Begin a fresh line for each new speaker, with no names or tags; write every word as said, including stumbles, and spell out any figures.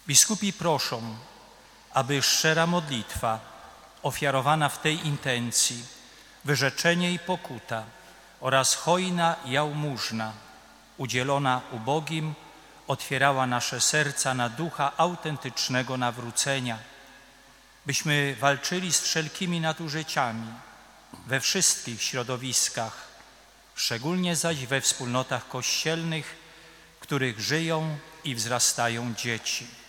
Biskupi proszą, aby szczera modlitwa ofiarowana w tej intencji, wyrzeczenie i pokuta oraz hojna jałmużna udzielona ubogim otwierała nasze serca na ducha autentycznego nawrócenia, byśmy walczyli z wszelkimi nadużyciami we wszystkich środowiskach, szczególnie zaś we wspólnotach kościelnych, w których żyją i wzrastają dzieci.